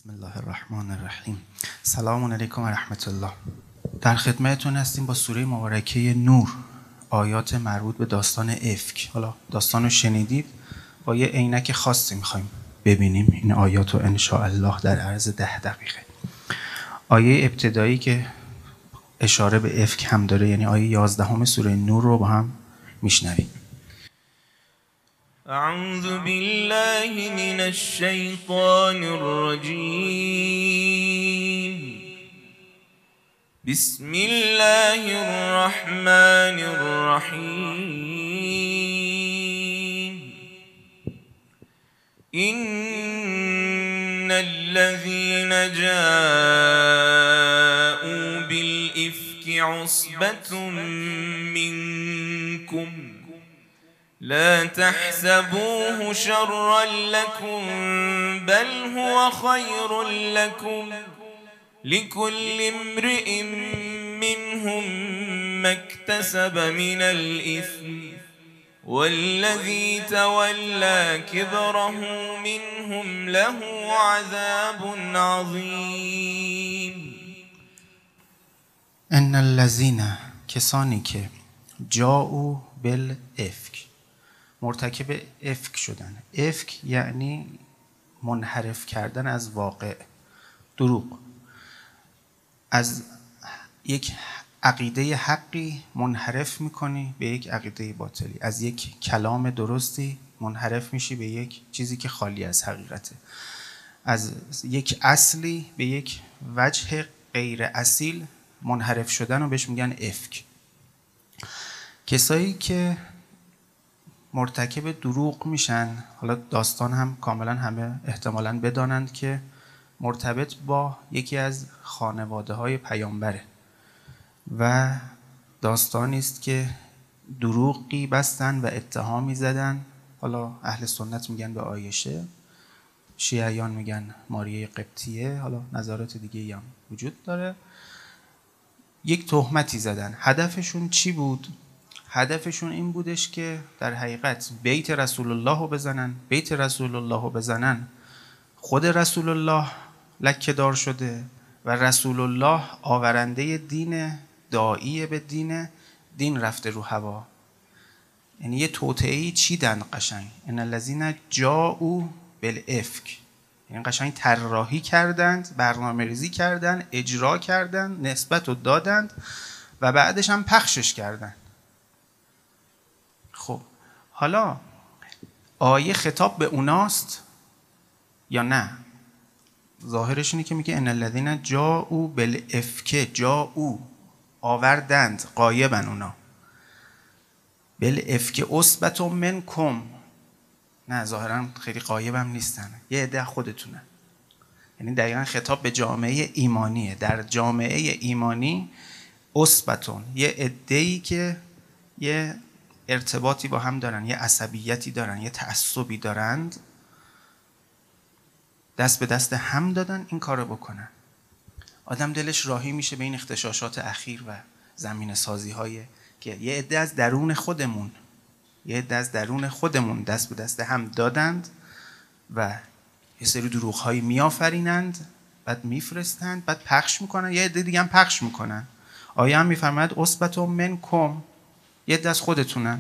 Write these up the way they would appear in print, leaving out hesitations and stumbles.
بسم الله الرحمن الرحیم. سلام علیکم و رحمت الله. در خدمتتون هستیم با سوره مبارکه نور، آیات مربوط به داستان افک. حالا داستان رو شنیدید، با یه عینک خاصی میخوایم ببینیم این آیات رو ان شاء الله در عرض 10 دقیقه. آیه ابتدایی که اشاره به افک هم داره، یعنی آیه 11 سوره نور رو با هم میشنویم. اعوذ بالله من الشیطان الرجیم. بسم الله الرحمن الرحیم. ان الذين جاءوا بالإفك عصبة منكم لا تحسبوه شرا لكم بل هو خير لكم لكل امرئ منهم ما اكتسب من الإثم والذي تولى كبره منهم له عذاب عظيم. ان الذين، کسانی که جاءوا بالافک، مرتکب افک شدن. افک یعنی منحرف کردن از واقع، دروغ، از یک عقیده حقی منحرف میکنی به یک عقیده باطلی، از یک کلام درستی منحرف میشی به یک چیزی که خالی از حقیقته، از یک اصلی به یک وجه غیر اصیل منحرف شدن رو بهش میگن افک. کسایی که مرتکب دروغ میشن، حالا داستان هم کاملا همه احتمالاً بدانند که مرتبط با یکی از خانواده های پیامبره و داستانی است که دروغی بستن و اتهامی زدن. حالا اهل سنت میگن به عایشه، شیعیان میگن ماریه قبطیه، حالا نظرات دیگه هم وجود داره. یک تهمتی زدن. هدفشون چی بود؟ هدفشون این بودش که در حقیقت بیت رسول الله رو بزنن. بیت رسول الله رو بزنن، خود رسول الله لکه دار شده و رسول الله آورنده دین، داعی به دین رفته رو هوا. یعنی یه توطئه‌ای چیدن قشنگ. ان الذین جاءوا بالافک، یعنی قشنگ طراحی کردند، برنامه‌ریزی کردند، اجرا کردند، نسبت رو دادند و بعدش هم پخشش کردند. خب حالا آیه خطاب به اوناست یا نه؟ ظاهرش اینه که میگه ان الذین جاءوا بالافک، جاءوا آوردند، غایبن اونا، بالافک عصبة منکم، نه ظاهرا خیلی غایبم نیستن، یه عده خودتونه. یعنی دقیقا خطاب به جامعه ایمانیه. در جامعه ایمانی عصبتون، یه عده‌ای که یه ارتباطی با هم دارن، یه عصبیتی دارن، یه تعصبی دارند، دست به دست هم دادن این کارو بکنن. آدم دلش راهی میشه به این اغتشاشات اخیر و زمین سازی های که یه عده از درون خودمون، دست به دست هم دادند و یه سری دروغ هایی میآفرینند، بعد میفرستند، بعد پخش میکنن، یه عده دیگه هم پخش میکنن. آیه هم میفرماید عصبة منکم، یه عده از خودتونن.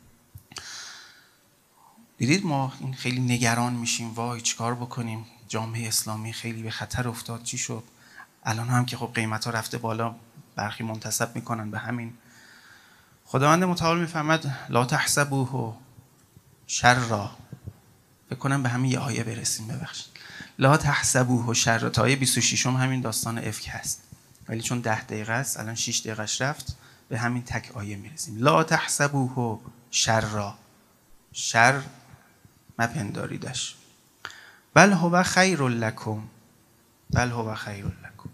دیدید ما این خیلی نگران میشیم، وای چیکار بکنیم، جامعه اسلامی خیلی به خطر افتاد، چی شد؟ الان هم که خب قیمت ها رفته بالا، برخی منتسب میکنن به همین. خداوند متعال میفرماید لا تحسبوه شرا. فکر کنم به همین یه آیه برسیم، ببخشید. لا تحسبوه شرا، تا آیه 26 همین داستان افک هست، ولی چون 10 دقیقه است الان 6 دقیقه‌اش رفت، به همین تک آیه میرسیم. لا تحسبوه شرا، شر مپنداریدش، بل هو خیر لکم، بل هو خیر لکم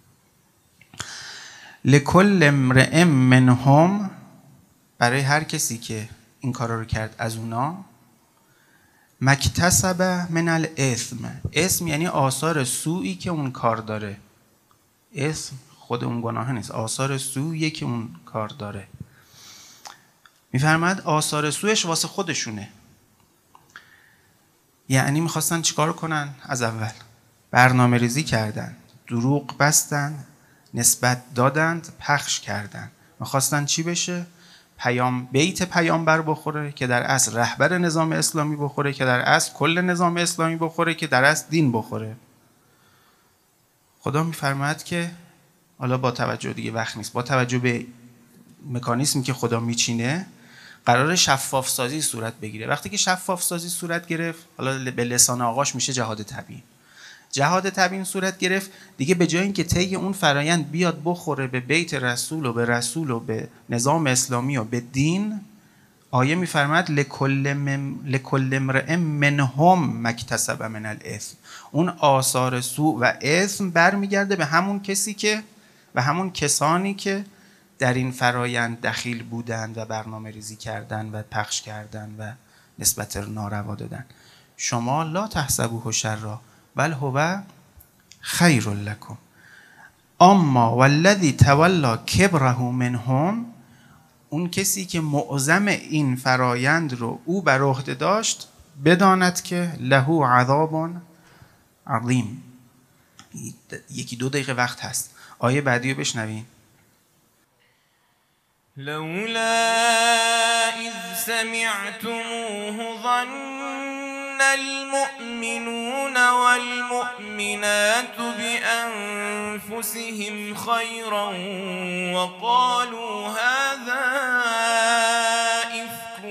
لکل امرئ منهم، برای هر کسی که این کارا رو کرد از اونا، مکتسب من الاثم، اسم یعنی آثار سوئی که اون کار داره، اسم خود اون گناه نیست، آثار سوئی که اون کار داره. میفرماد آثار سویش واسه خودشونه. یعنی میخواستن چیکار کنن از اول؟ برنامه ریزی کردن، دروغ بستن، نسبت دادند، پخش کردن. میخواستن چی بشه؟ بیت پیامبر بخوره که در اصل رهبر نظام اسلامی بخوره که در اصل کل نظام اسلامی بخوره که در اصل دین بخوره. خدا میفرماید که حالا با توجه دیگه وقت نیست، با توجه به مکانیزمی که خدا میچینه قرار شفاف سازی صورت بگیره. وقتی که شفاف سازی صورت گرفت، حالا به لسان آغاش میشه جهاد تبیین. جهاد تبیین صورت گرفت دیگه، به جای اینکه طی اون فرایند بیاد بخوره به بیت رسول و به رسول و به نظام اسلامی و به دین، آیه میفرماد لکل امرئ منهم مکتسب من الاثم. اون آثار سوء و اثم برمیگرده به همون کسی که و همون کسانی که در این فرایند دخیل بودند و برنامه ریزی کردن و پخش کردن و نسبت ناروا دادن. شما لا تحسبوه شرا بل هو خیر لکم اما والذی تولی کبره منهم، اون کسی که معظم این فرایند رو او بر عهده داشت بداند که له عذاب عظیم. یکی دو دقیقه وقت هست، آیه بعدی رو بشنوین. لولا اذ سمعتموه ظن المؤمنون والمؤمنات بأنفسهم خيرا وقالوا هذا إفك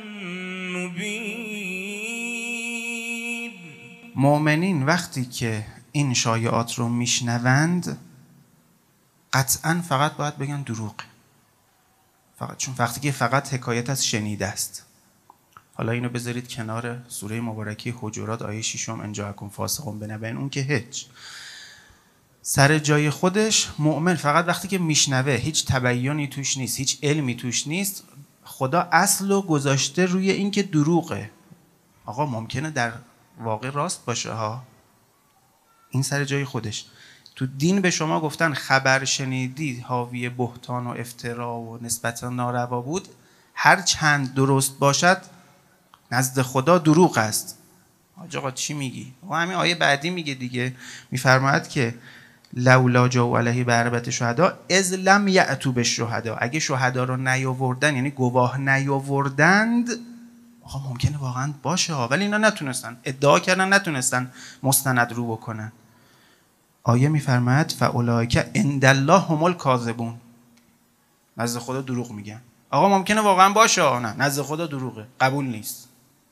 مبين. مؤمنین وقتی که این شایعات رو میشنوند قطعا فقط باید بگن دروغ، فقط، چون وقتی که فقط حکایت از شنیده است. حالا اینو بذارید کنار سوره مبارکه حجرات آیه 6 ان جاءکم فاسق بنبأ، اون که هیچ سر جای خودش. مؤمن فقط وقتی که میشنوه، هیچ تبیینی توش نیست، هیچ علمی توش نیست، خدا اصلو گذاشته روی این که دروغه. آقا ممکنه در واقع راست باشه ها، این سر جای خودش. تو دین به شما گفتن خبر شنیدی حاوی بهتان و افترا و نسبت ناروا بود، هر چند درست باشد نزد خدا دروغ است. آقا چی میگی؟ و همین آیه بعدی میگه دیگه، میفرماید که لولا جاءوا علیه باربعة شهدا اذ لم یأتوا بالشهدا. اگه شهدا رو نیاوردن، یعنی گواه نیاوردند، آقا ممکنه واقعا باشه ها، ولی اینا نتونستن، ادعا کردن نتونستن مستند رو بکنن. آیه میفرماید فاولئک عند الله هم الکاذبون. نزد خدا دروغ میگن. آقا ممکنه واقعا باشه، نه نزد خدا دروغه، قبول نیست.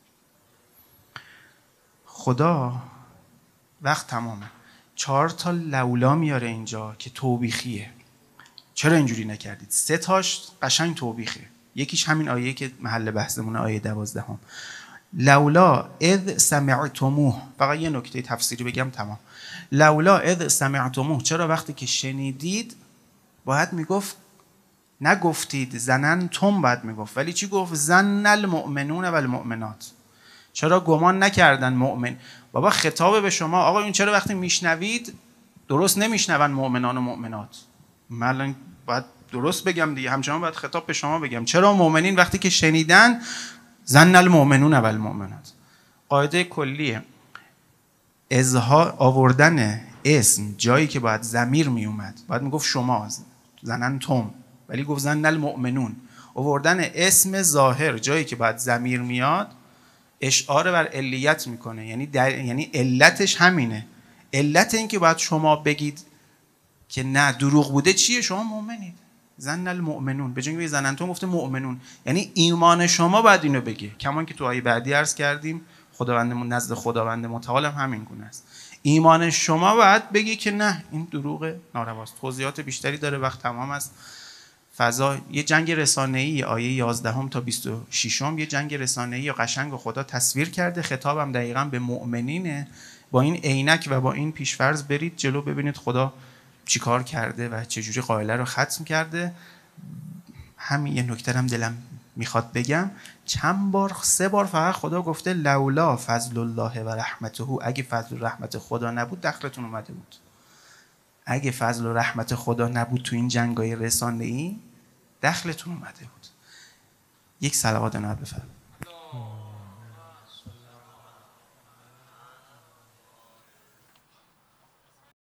خدا وقت تمامه 4 تا لولا میاره اینجا که توبیخیه. چرا اینجوری نکردید؟ 3 تاش قشنگ توبیخه، یکیش همین آیه که محل بحثمونه، آیه 12. لولا اذ سمعتموه، فقط یه نکته تفسیری بگم تمام. لولا اذ سمعتموه، چرا وقتی که شنیدید باید میگفت، نگفتید زننتم باید میگفت، ولی چی گفت؟ زن المؤمنون و المؤمنات. چرا گمان نکردن مؤمن؟ بابا خطاب به شما، آقا این چرا وقتی میشنوید درست نمیشنون مؤمنان و مؤمنات؟ من باید درست بگم دیگه، همچنان باید خطاب به شما بگم. چرا مؤمنین وقتی که شنیدن زن المؤمنون و المؤمنات؟ قاعده کلیه اظهار آوردن اسم جایی که باید ضمیر می اومد، باید میگفت شما زننتم، ولی گفت زن المؤمنون. آوردن اسم ظاهر جایی که باید ضمیر میاد اشعار بر علیت میکنه، یعنی علتش همینه. علت این که باید شما بگید که نه دروغ بوده چیه؟ شما مؤمنید، زن المؤمنون، به جای اینکه زننتم گفته مؤمنون، یعنی ایمان شما باید اینو بگه. کمان که تو آیه بعدی عرض کردیم خداوندمون نزد خداوند متعال هم همین گونه است. ایمان شما باید بگی که نه این دروغ نارواست. توضیحات بیشتری داره، وقت تمام است. فضا یه جنگ رسانه‌ای، آیه 11 تا 26 یه جنگ رسانه‌ای قشنگ خدا تصویر کرده. خطابم دقیقاً به مؤمنینه. با این عینک و با این پیشفرض برید جلو، ببینید خدا چیکار کرده و چه جوری قائله رو ختم کرده. همین یه نکته هم دلم میخواد بگم. چند بار، 3 بار فقط خدا گفته لولا فضل الله و رحمته، اگه فضل و رحمت خدا نبود دخلتون اومده بود. اگه فضل و رحمت خدا نبود تو این جنگای رسانه‌ای دخلتون اومده بود. یک صلوات نبی بفرمایید.